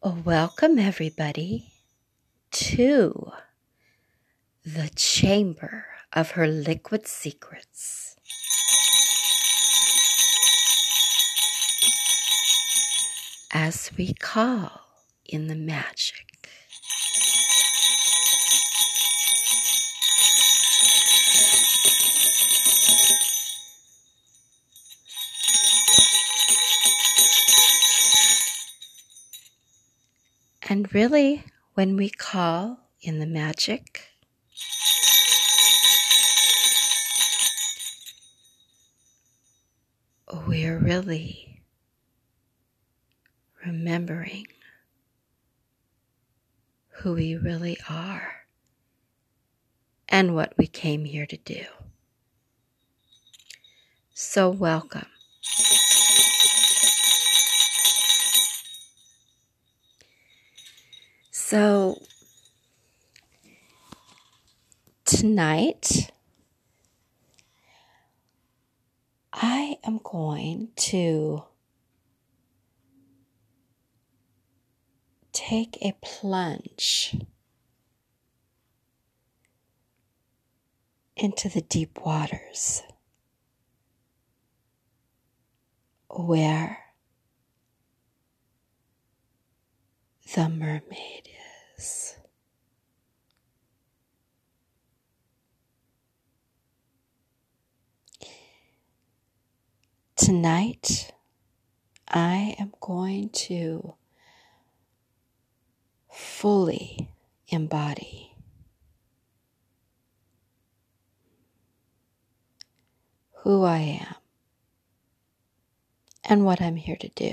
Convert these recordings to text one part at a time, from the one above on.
Welcome, everybody, to the chamber of her liquid secrets. As we call in the magic. And really, when we call in the magic, we're really remembering who we really are and what we came here to do. So welcome. So tonight, I am going to take a plunge into the deep waters where the mermaid is. Tonight, I am going to fully embody who I am and what I'm here to do.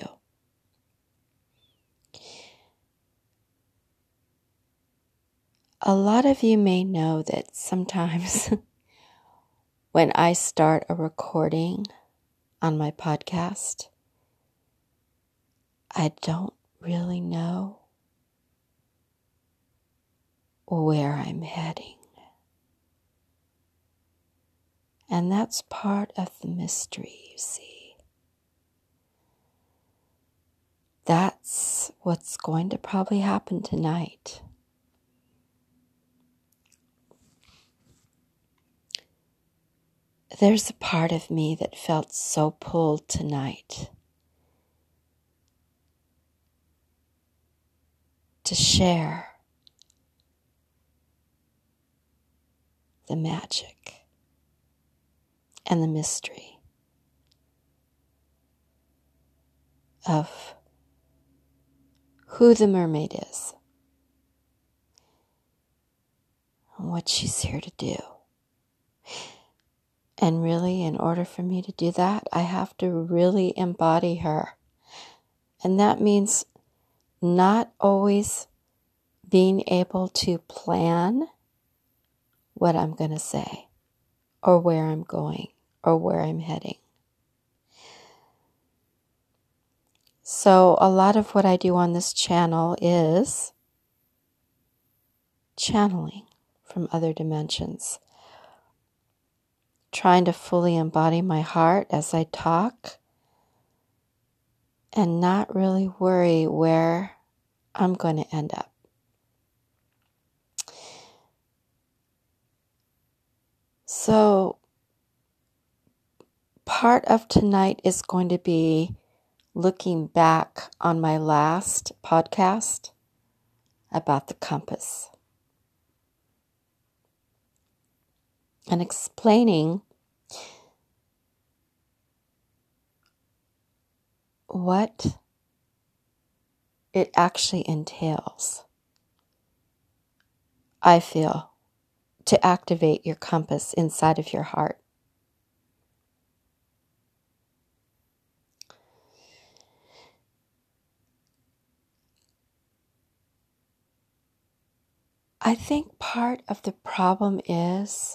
A lot of you may know that sometimes when I start a recording on my podcast, I don't really know where I'm heading. And that's part of the mystery, you see. That's what's going to probably happen tonight. There's a part of me that felt so pulled tonight to share the magic and the mystery of who the mermaid is and what she's here to do. And really, in order for me to do that, I have to really embody her. And that means not always being able to plan what I'm going to say, or where I'm going, or where I'm heading. So a lot of what I do on this channel is channeling from other dimensions, trying to fully embody my heart as I talk, and not really worry where I'm going to end up. So part of tonight is going to be looking back on my last podcast about the compass and explaining what it actually entails, I feel, to activate your compass inside of your heart. I think part of the problem is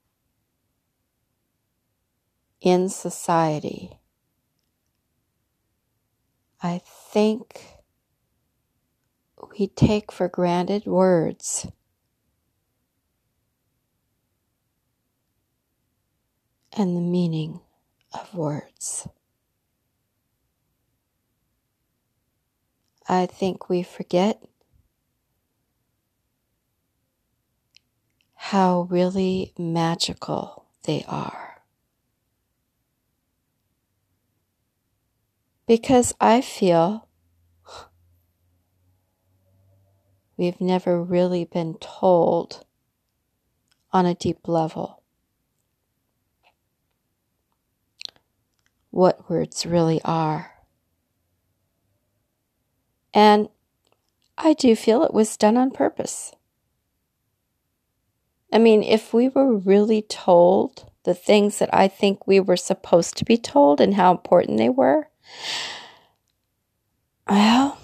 in society. I think we take for granted words. And the meaning of words. I think we forget how really magical they are. Because I feel we've never really been told on a deep level what words really are. And I do feel it was done on purpose. I mean, if we were really told the things that I think we were supposed to be told and how important they were, well,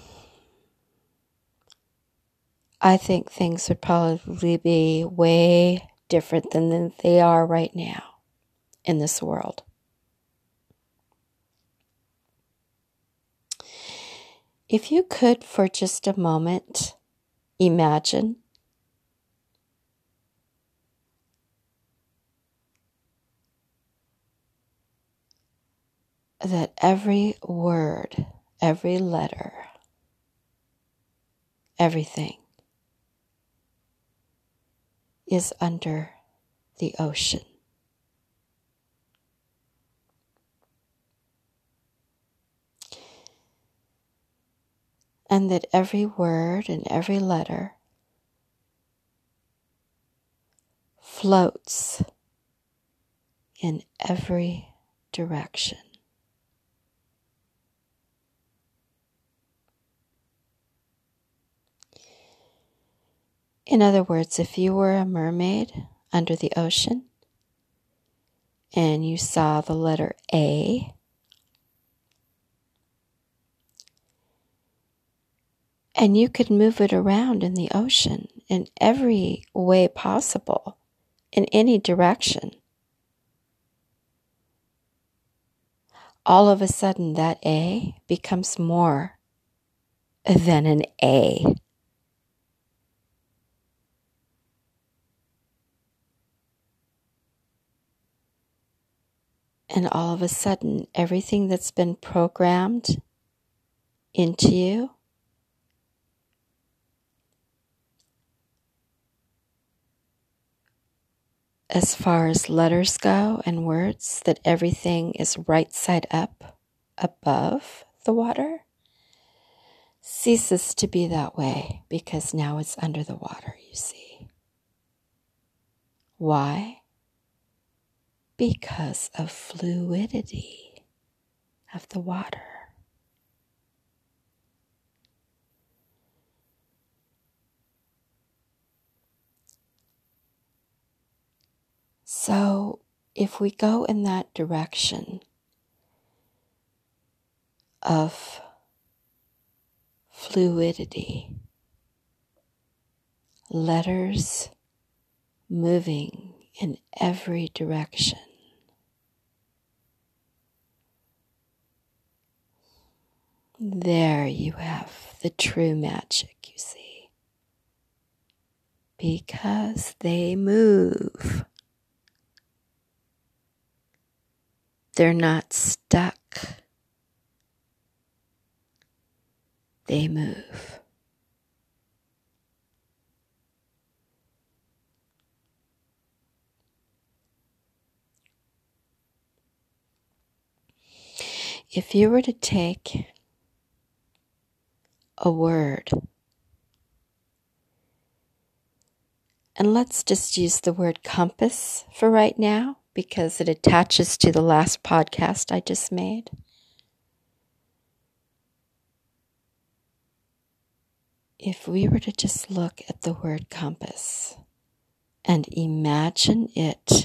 I think things would probably be way different than they are right now in this world. If you could, for just a moment, imagine that every word, every letter, everything is under the ocean. And that every word and every letter floats in every direction. In other words, if you were a mermaid under the ocean and you saw the letter A, and you could move it around in the ocean in every way possible, in any direction, all of a sudden that A becomes more than an A. And all of a sudden, everything that's been programmed into you as far as letters go and words, that everything is right side up above the water, ceases to be that way because now it's under the water, you see. Why? Because of fluidity of the water. So if we go in that direction of fluidity, letters moving in every direction, there you have the true magic, you see. Because they move. They're not stuck. They move. If you were to take a word, and let's just use the word compass for right now because it attaches to the last podcast I just made. If we were to just look at the word compass and imagine it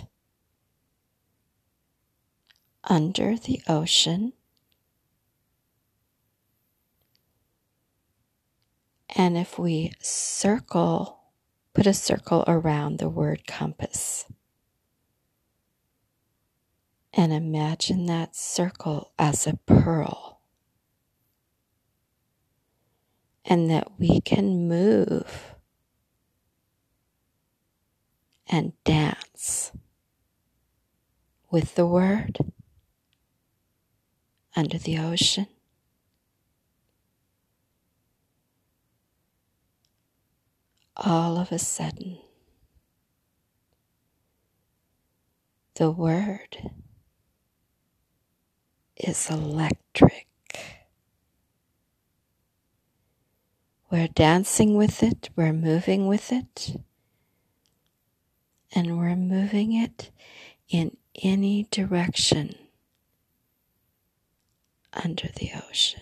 under the ocean, and if we put a circle around the word compass, and imagine that circle as a pearl, and that we can move and dance with the word under the ocean. all of a sudden, the word is electric. We're dancing with it, we're moving with it, and we're moving it in any direction under the ocean.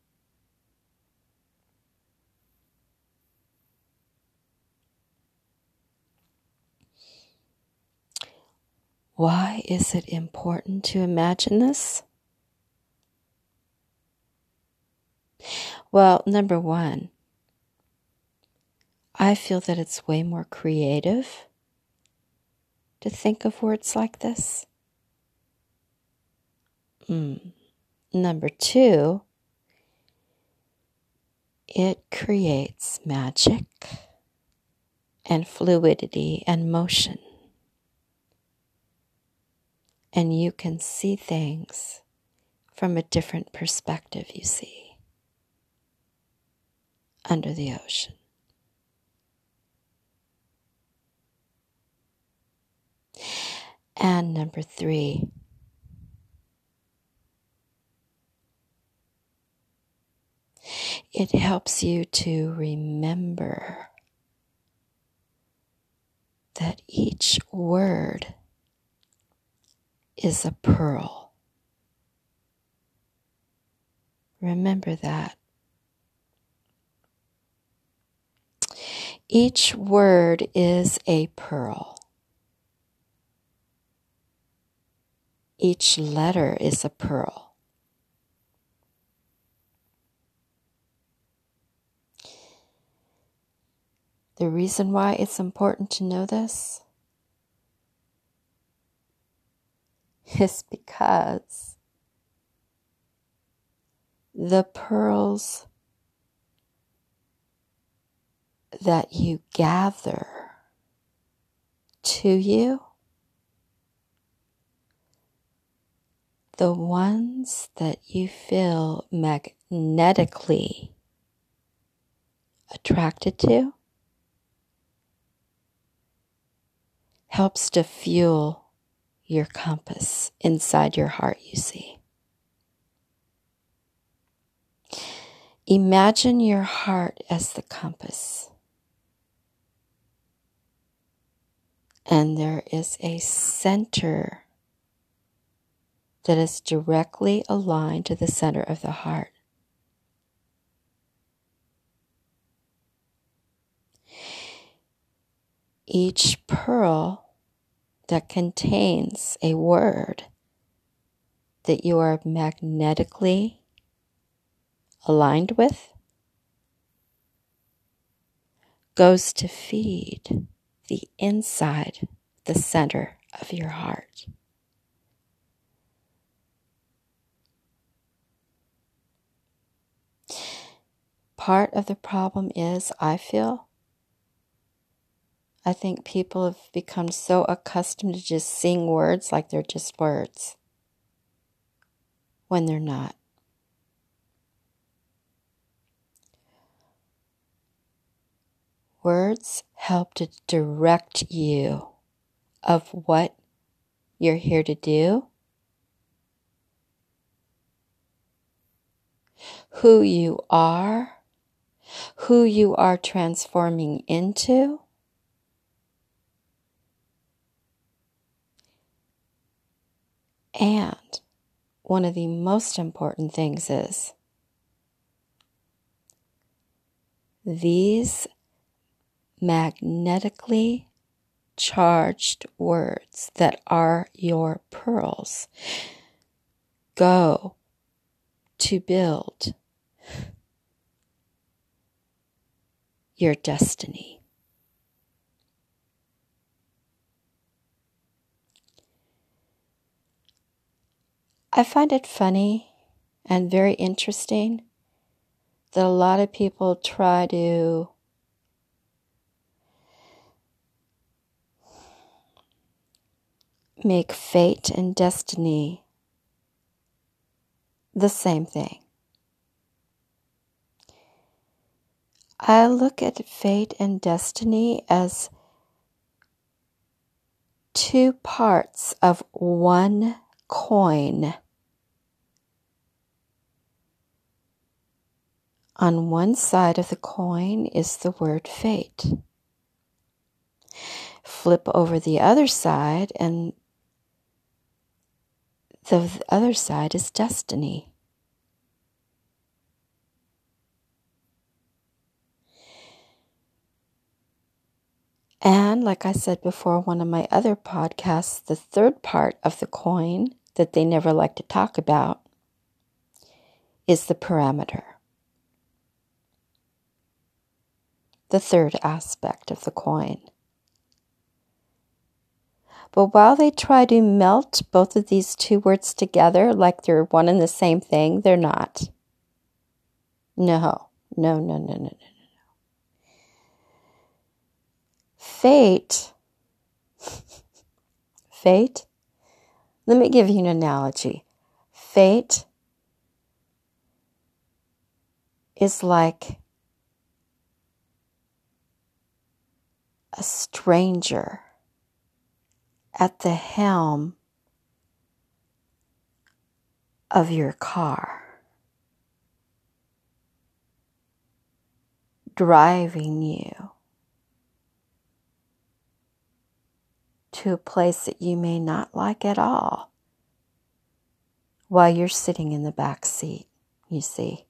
Why is it important to imagine this? Well, number one, I feel that it's way more creative to think of words like this. Number two, it creates magic and fluidity and motion. And you can see things from a different perspective, you see, under the ocean. And number three, it helps you to remember that each word is a pearl. Remember that. Each word is a pearl. Each letter is a pearl. The reason why it's important to know this is because the pearls that you gather to you, the ones that you feel magnetically attracted to, helps to fuel your compass inside your heart, you see. Imagine your heart as the compass. And there is a center that is directly aligned to the center of the heart. Each pearl that contains a word that you are magnetically aligned with goes to feed the inside, the center of your heart. Part of the problem is, I think people have become so accustomed to just seeing words like they're just words, when they're not. Words help to direct you of what you're here to do, who you are transforming into, and one of the most important things is these magnetically charged words that are your pearls go to build your destiny. I find it funny and very interesting that a lot of people try to make fate and destiny the same thing. I look at fate and destiny as two parts of one coin. On one side of the coin is the word fate. Flip over the other side, and the other side is destiny. And like I said before, one of my other podcasts, the third part of the coin that they never like to talk about is the parameter. The third aspect of the coin. But while they try to melt both of these two words together like they're one and the same thing, they're not. No. Fate, let me give you an analogy. Fate is like a stranger at the helm of your car, driving you to a place that you may not like at all while you're sitting in the back seat, you see.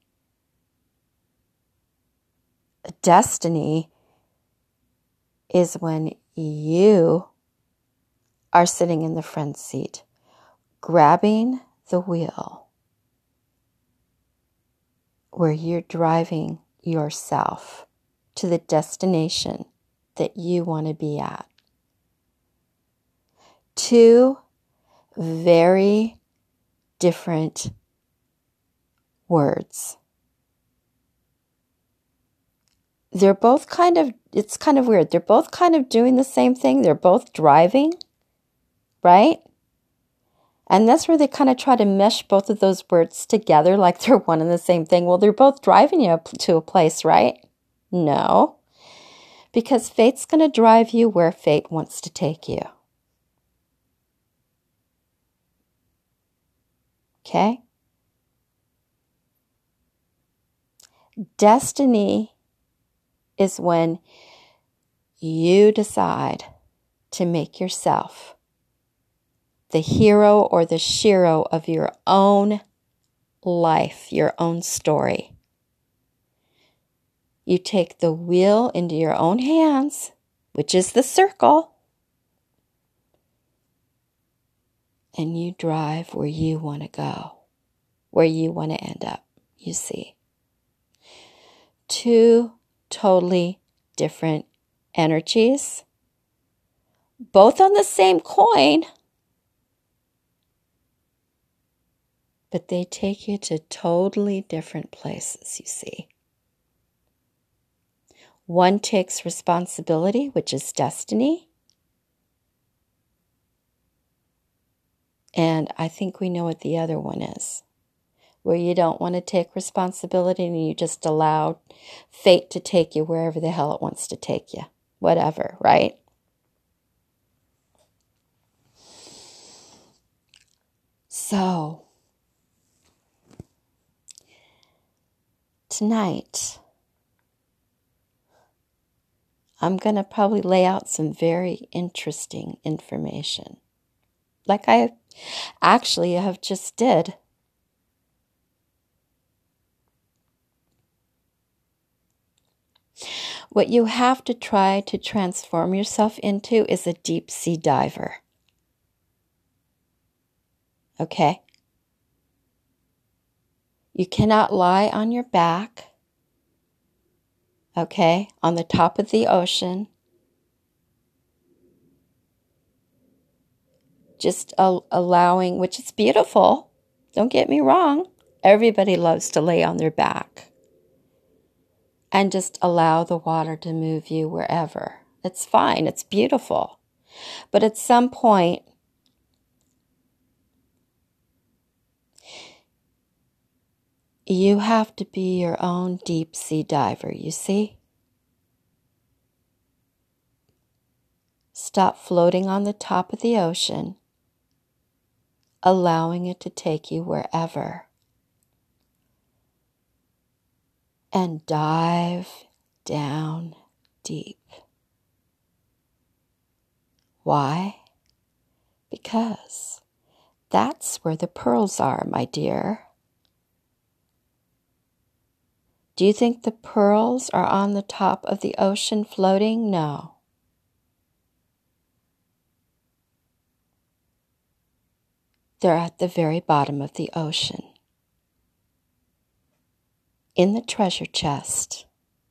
Destiny is when you are sitting in the front seat, grabbing the wheel, where you're driving yourself to the destination that you want to be at. Two very different words. They're both it's kind of weird. They're both kind of doing the same thing. They're both driving, right? And that's where they kind of try to mesh both of those words together like they're one and the same thing. Well, they're both driving you to a place, right? No. Because fate's going to drive you where fate wants to take you. Okay? Destiny is when you decide to make yourself the hero or the shero of your own life, your own story. You take the wheel into your own hands, which is the circle, and you drive where you want to go, where you want to end up, you see. Two totally different energies, both on the same coin, but they take you to totally different places, you see. One takes responsibility, which is destiny. And I think we know what the other one is, where you don't want to take responsibility and you just allow fate to take you wherever the hell it wants to take you. Whatever, right? So, tonight, I'm going to probably lay out some very interesting information. Like I actually have just did. What you have to try to transform yourself into is a deep sea diver. Okay? You cannot lie on your back, okay, on the top of the ocean. Just allowing, which is beautiful, don't get me wrong. Everybody loves to lay on their back. And just allow the water to move you wherever. It's fine, it's beautiful. But at some point, you have to be your own deep sea diver, you see? Stop floating on the top of the ocean, allowing it to take you wherever. And dive down deep. Why? Because that's where the pearls are, my dear. Do you think the pearls are on the top of the ocean floating? No. They're at the very bottom of the ocean, in the treasure chest.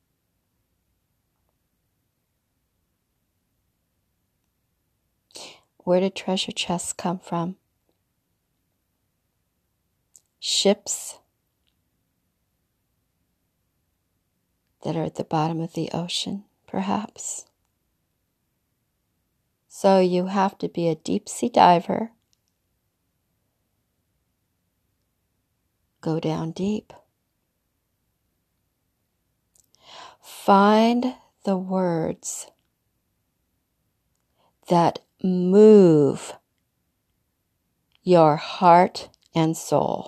Where do treasure chests come from? Ships that are at the bottom of the ocean, perhaps. So you have to be a deep sea diver. Go down deep. Find the words that move your heart and soul.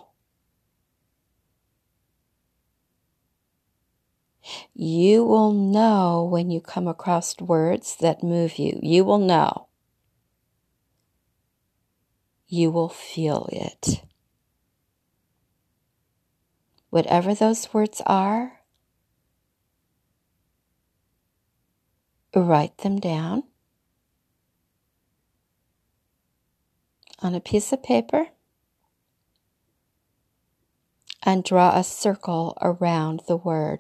You will know when you come across words that move you. You will know. You will feel it. Whatever those words are, write them down on a piece of paper and draw a circle around the word.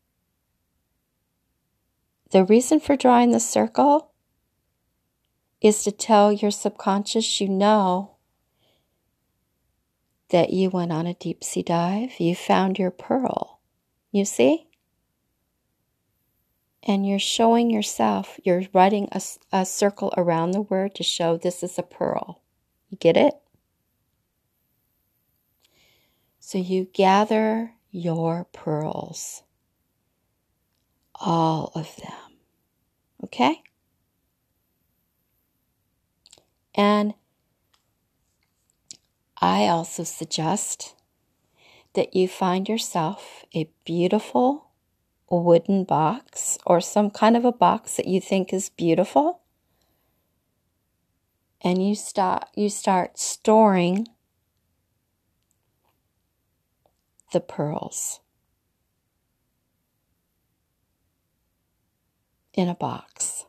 The reason for drawing the circle is to tell your subconscious you know that you went on a deep sea dive, you found your pearl. You see? And you're showing yourself, you're writing a circle around the word to show this is a pearl. You get it? So you gather your pearls. All of them. Okay? And I also suggest that you find yourself a beautiful wooden box or some kind of a box that you think is beautiful, and you start storing the pearls in a box.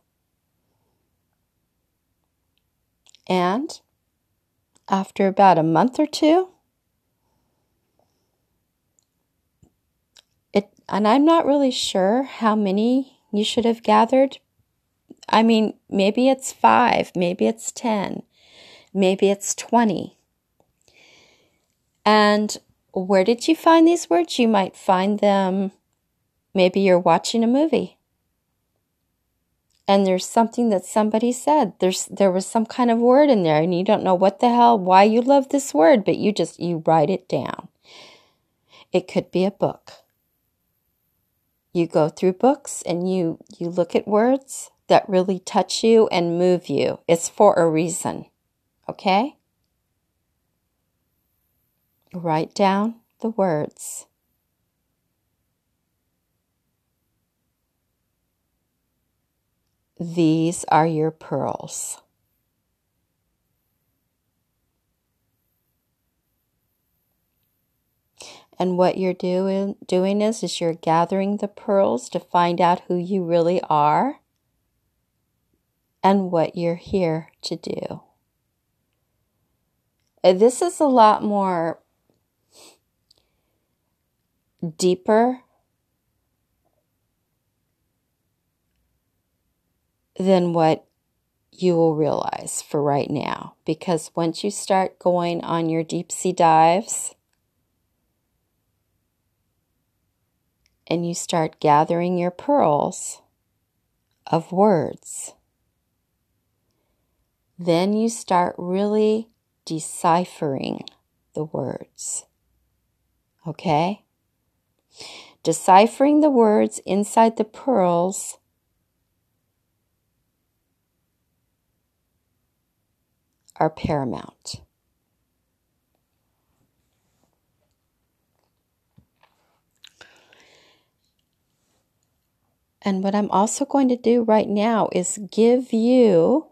And after about a month or two, and I'm not really sure how many you should have gathered. I mean, maybe it's 5, maybe it's 10, maybe it's 20. And where did you find these words? You might find them, maybe you're watching a movie and there's something that somebody said. There was some kind of word in there and you don't know what the hell, why you love this word, but you write it down. It could be a book. You go through books and you look at words that really touch you and move you. It's for a reason, okay? Write down the words. These are your pearls. And what you're doing is you're gathering the pearls to find out who you really are and what you're here to do. This is a lot more deeper than what you will realize for right now. Because once you start going on your deep sea dives and you start gathering your pearls of words, then you start really deciphering the words. Okay? Deciphering the words inside the pearls are paramount. And what I'm also going to do right now is give you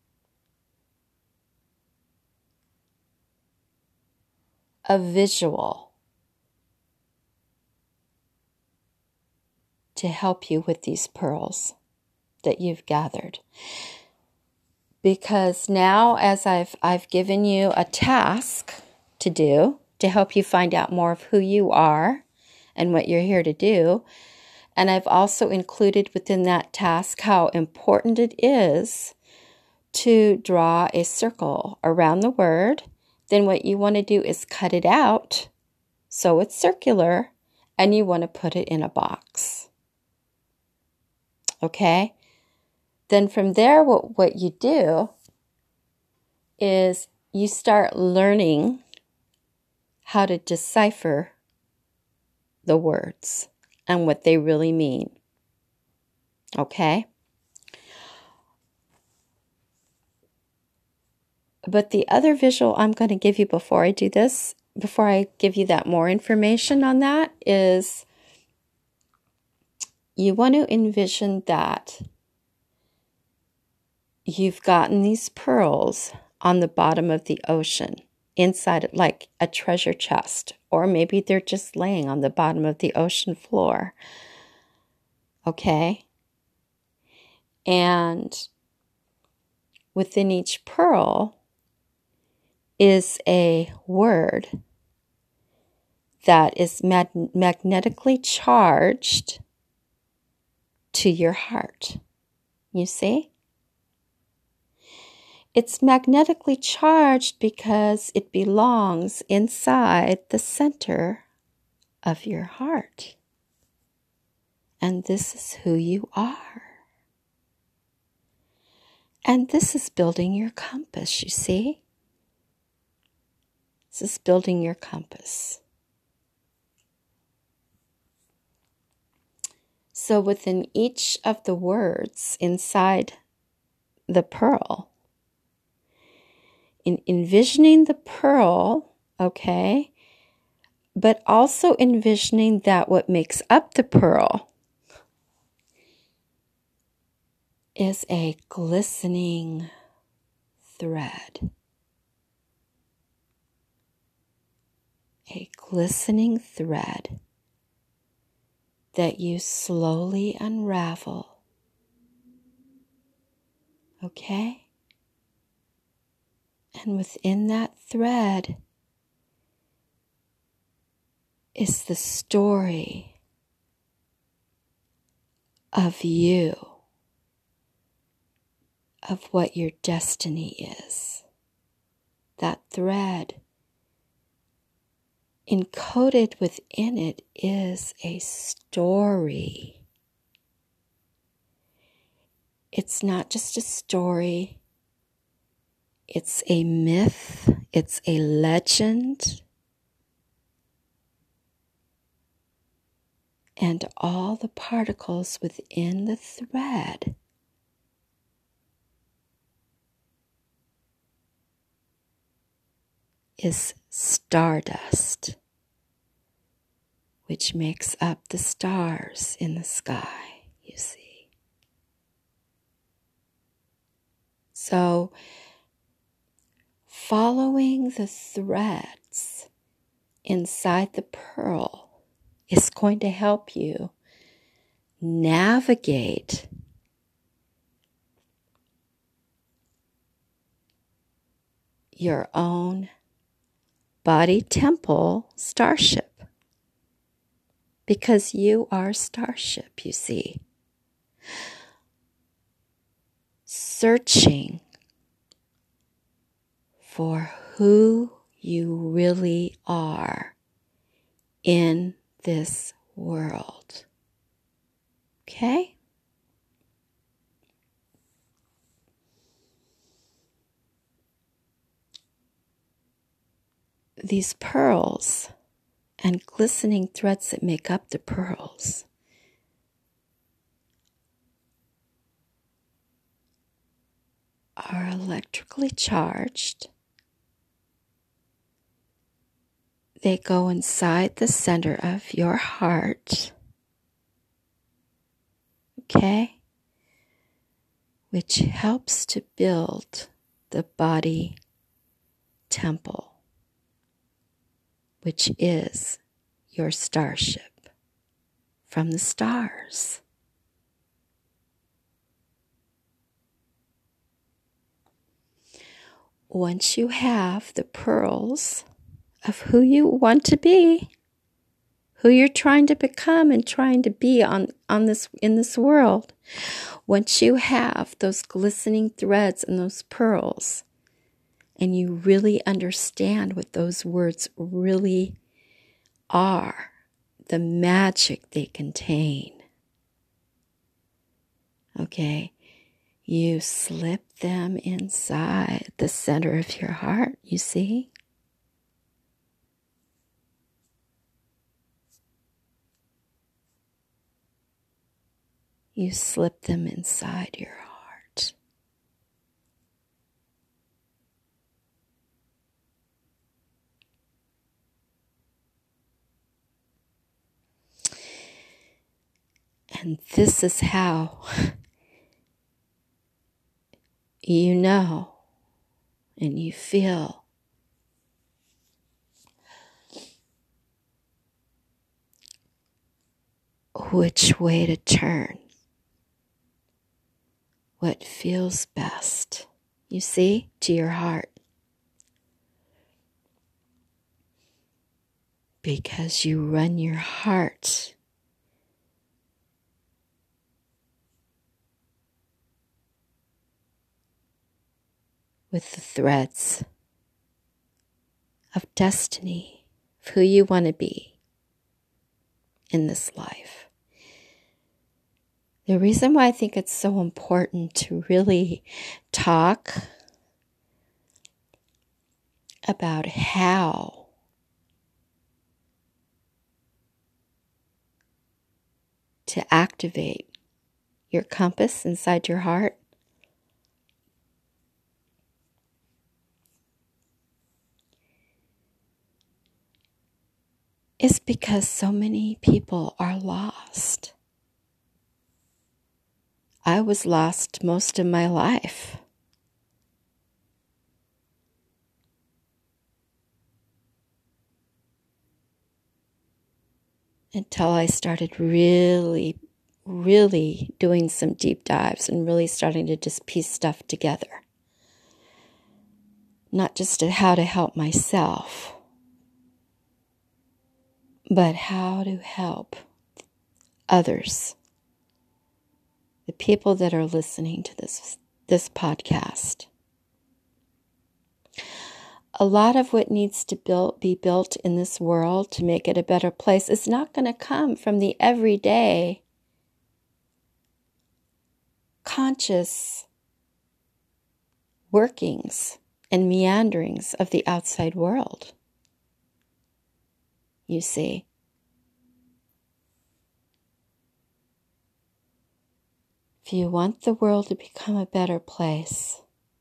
a visual to help you with these pearls that you've gathered. Because now, as I've given you a task to do to help you find out more of who you are and what you're here to do, and I've also included within that task how important it is to draw a circle around the word. Then what you want to do is cut it out so it's circular, and you want to put it in a box. Okay? Then from there, what you do is you start learning how to decipher the words and what they really mean. Okay? But the other visual I'm going to give you before I do this, before I give you that more information on that, is you want to envision that you've gotten these pearls on the bottom of the ocean, inside like a treasure chest, or maybe they're just laying on the bottom of the ocean floor. Okay? And within each pearl is a word that is magnetically charged to your heart. You see? It's magnetically charged because it belongs inside the center of your heart. And this is who you are. And this is building your compass, you see? This is building your compass. So within each of the words inside the pearl, in envisioning the pearl, okay, but also envisioning that what makes up the pearl is a glistening thread. A glistening thread that you slowly unravel. Okay? And within that thread is the story of you, of what your destiny is. That thread, encoded within it, is a story. It's not just a story. It's a myth. It's a legend. And all the particles within the thread is stardust, which makes up the stars in the sky, you see. So, following the threads inside the pearl is going to help you navigate your own body temple starship, because you are starship, you see, searching for who you really are in this world. Okay? These pearls and glistening threads that make up the pearls are electrically charged. They go inside the center of your heart, okay? Which helps to build the body temple, which is your starship from the stars. Once you have the pearls of who you want to be, who you're trying to become and trying to be on this in this world, once you have those glistening threads and those pearls, and you really understand what those words really are, the magic they contain, okay, you slip them inside the center of your heart, you see? You slip them inside your heart. And this is how you know and you feel which way to turn, what feels best, you see, to your heart. Because you run your heart with the threads of destiny, of who you want to be in this life. The reason why I think it's so important to really talk about how to activate your compass inside your heart is because so many people are lost. I was lost most of my life. Until I started really doing some deep dives and really starting to just piece stuff together. Not just how to help myself, but how to help others. The people that are listening to this podcast. A lot of what needs to be built in this world to make it a better place is not going to come from the everyday conscious workings and meanderings of the outside world. You see. If you want the world to become a better place,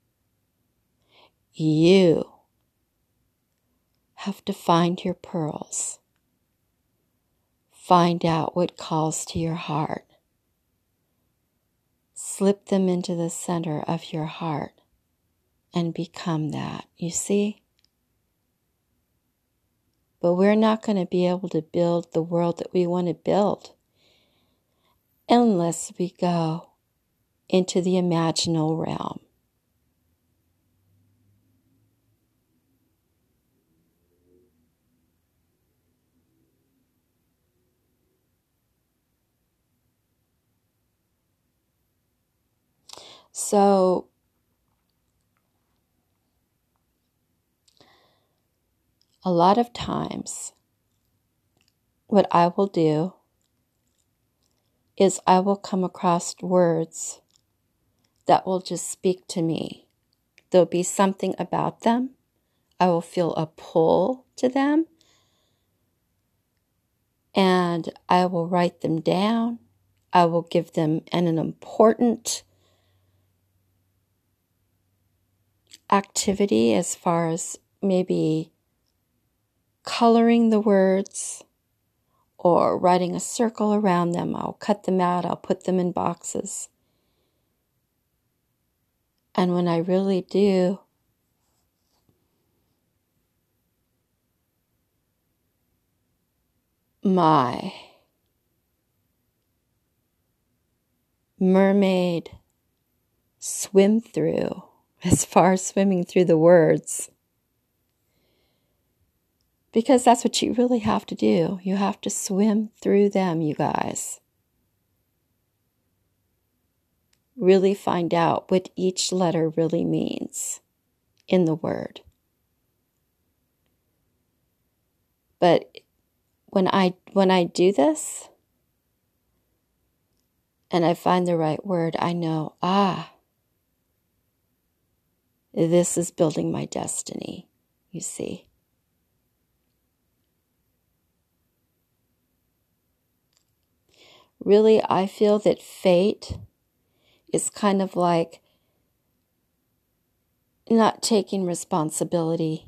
you have to find your pearls. Find out what calls to your heart. Slip them into the center of your heart and become that, you see? But we're not going to be able to build the world that we want to build unless we go into the imaginal realm. So, a lot of times, what I will do is I will come across words that will just speak to me. There'll be something about them. I will feel a pull to them. And I will write them down. I will give them an important activity as far as maybe coloring the words or writing a circle around them. I'll cut them out. I'll put them in boxes. And when I really do my mermaid swim through, as far as swimming through the words, because that's what you really have to do. You have to swim through them, you guys. Really find out what each letter really means in the word. But when I do this and I find the right word, I know, this is building my destiny, you see. Really, I feel that fate is kind of like not taking responsibility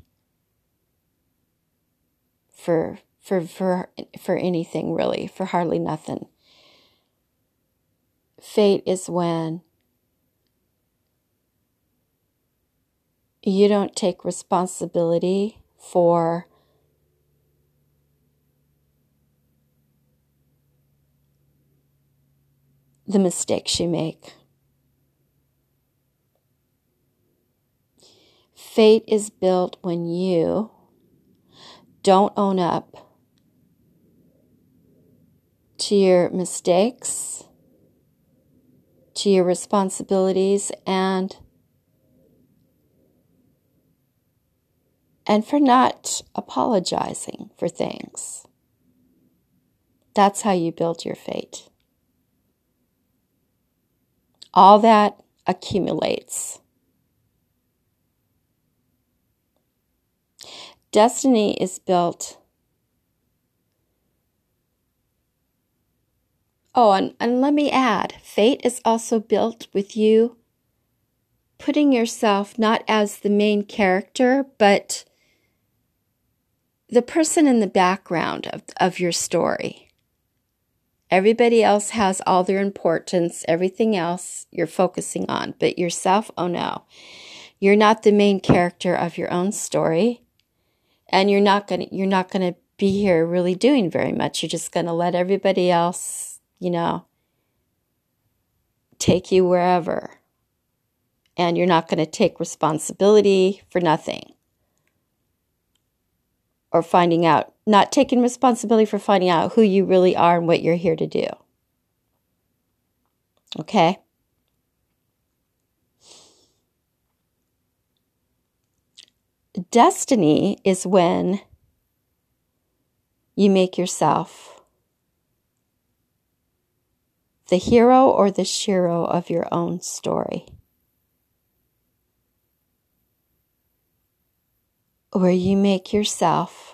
for anything, really, for hardly nothing. Fate is when you don't take responsibility for the mistakes you make. Fate is built when you don't own up to your mistakes, to your responsibilities, and for not apologizing for things. That's how you build your fate. All that accumulates. Destiny is built. Oh, and let me add, fate is also built with you putting yourself not as the main character, but the person in the background of your story. Everybody else has all their importance, everything else you're focusing on, but yourself, oh no. You're not the main character of your own story, and you're not gonna be here really doing very much. You're just gonna let everybody else, take you wherever. And you're not gonna take responsibility for nothing. Or not taking responsibility for finding out who you really are and what you're here to do. Okay? Destiny is when you make yourself the hero or the shero of your own story. Where you make yourself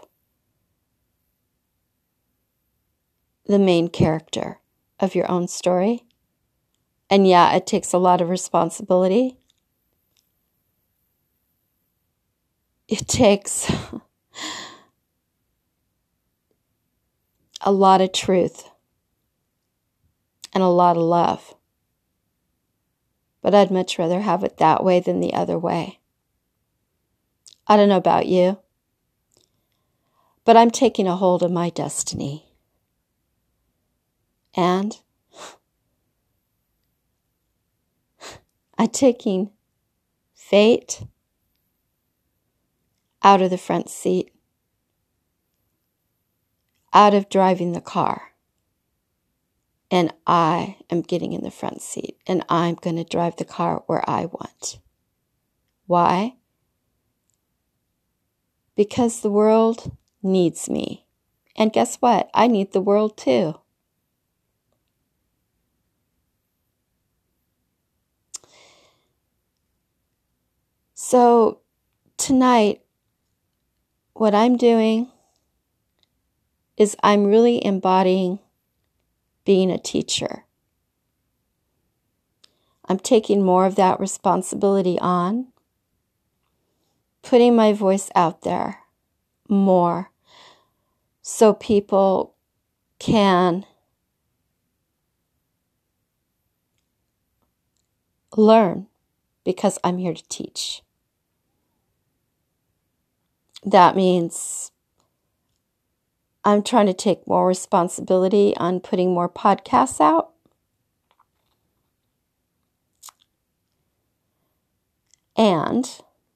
the main character of your own story. And yeah, it takes a lot of responsibility. It takes a lot of truth and a lot of love. But I'd much rather have it that way than the other way. I don't know about you, but I'm taking a hold of my destiny. And I'm taking fate out of the front seat, out of driving the car. And I am getting in the front seat, and I'm going to drive the car where I want. Why? Because the world needs me. And guess what? I need the world too. So tonight, what I'm doing is I'm really embodying being a teacher. I'm taking more of that responsibility on. putting my voice out there more so people can learn, because I'm here to teach. That means I'm trying to take more responsibility on putting more podcasts out. And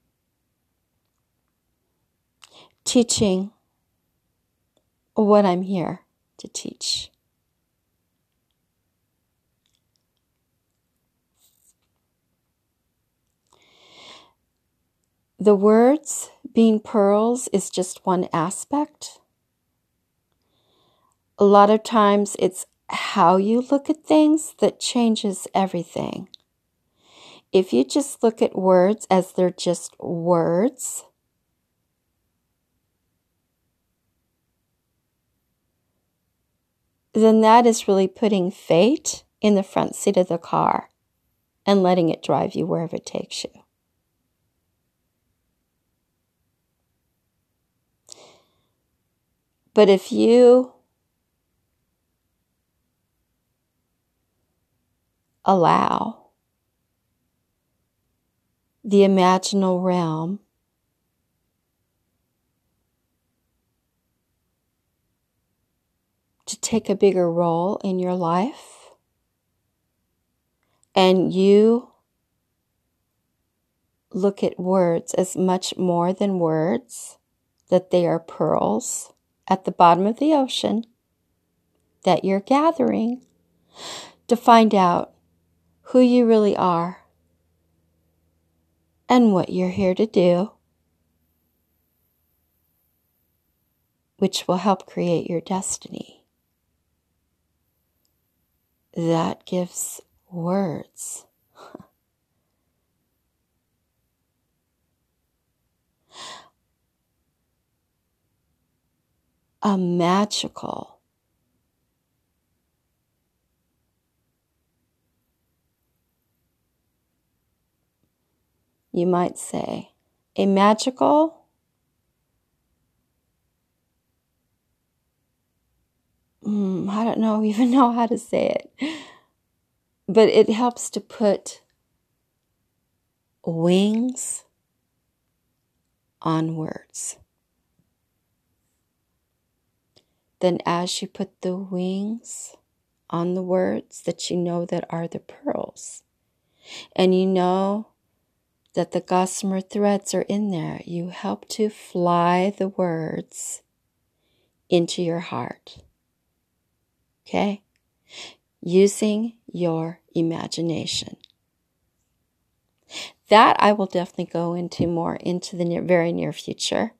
teaching what I'm here to teach. The words being pearls is just one aspect. A lot of times it's how you look at things that changes everything. If you just look at words as they're just words, then that is really putting fate in the front seat of the car and letting it drive you wherever it takes you. But if you allow the imaginal realm to take a bigger role in your life, and you look at words as much more than words, that they are pearls at the bottom of the ocean that you're gathering to find out who you really are and what you're here to do, which will help create your destiny. That gives words. A magical, you might say, a magical, I don't even know how to say it, but it helps to put wings on words. Then as you put the wings on the words that you know that are the pearls, and you know that the gossamer threads are in there, you help to fly the words into your heart. Okay? Using your imagination. That I will definitely go into more into the very near future.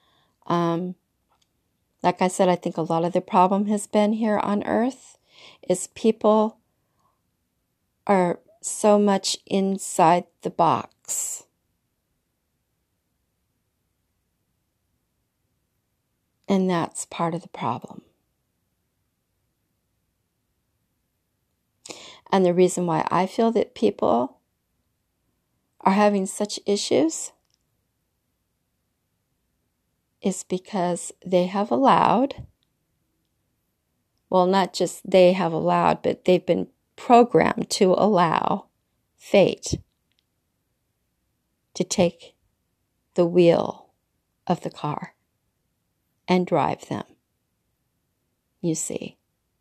Like I said, I think a lot of the problem has been here on Earth is people are so much inside the box. And that's part of the problem. And the reason why I feel that people are having such issues is because they have allowed, well, not just they have allowed, but they've been programmed to allow fate to take the wheel of the car and drive them, you see.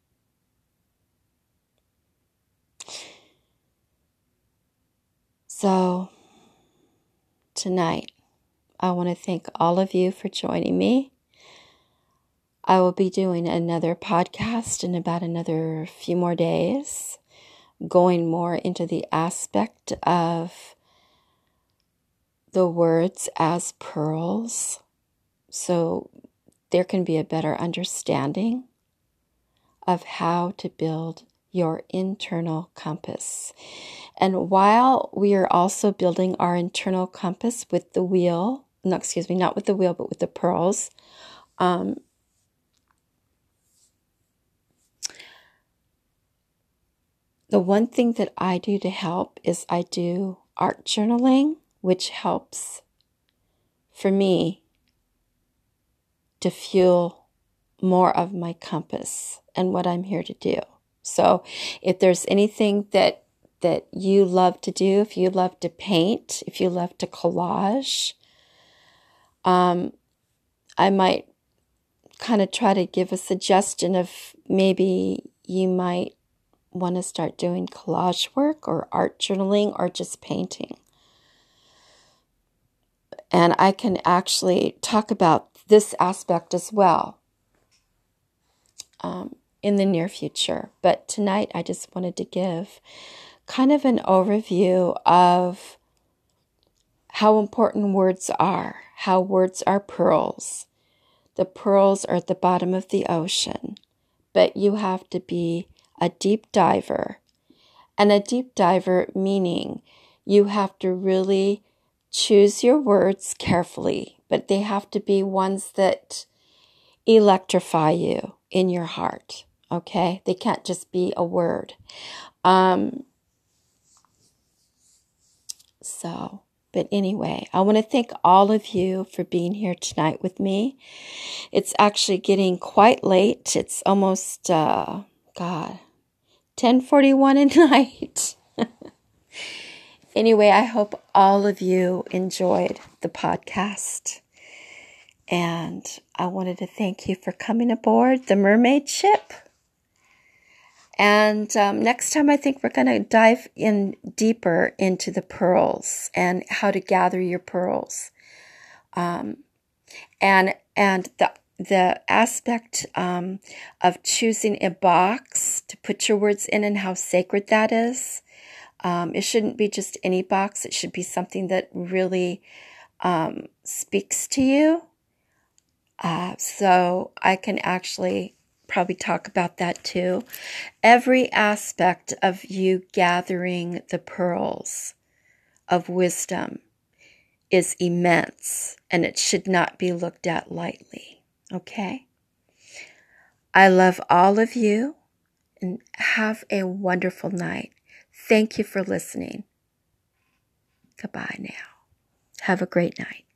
So, tonight, I want to thank all of you for joining me. I will be doing another podcast in about another few more days, going more into the aspect of the words as pearls, so there can be a better understanding of how to build your internal compass. And while we are also building our internal compass with the wheel, not with the wheel, but with the pearls, the one thing that I do to help is I do art journaling, which helps for me to fuel more of my compass and what I'm here to do. So if there's anything that you love to do, if you love to paint, if you love to collage, I might kind of try to give a suggestion of maybe you might want to start doing collage work or art journaling or just painting. And I can actually talk about this aspect as well in the near future. But tonight I just wanted to give kind of an overview of how important words are, how words are pearls. The pearls are at the bottom of the ocean, but you have to be a deep diver. And a deep diver meaning you have to really choose your words carefully, but they have to be ones that electrify you in your heart, okay? They can't just be a word. But anyway, I want to thank all of you for being here tonight with me. It's actually getting quite late. It's almost, 10:41 at night. Anyway, I hope all of you enjoyed the podcast. And I wanted to thank you for coming aboard the mermaid ship. And next time, I think we're going to dive in deeper into the pearls and how to gather your pearls. And the aspect of choosing a box to put your words in and how sacred that is. It shouldn't be just any box. It should be something that really speaks to you. So I can actually probably talk about that too. Every aspect of you gathering the pearls of wisdom is immense, and it should not be looked at lightly. Okay? I love all of you, and have a wonderful night. Thank you for listening. Goodbye now. Have a great night.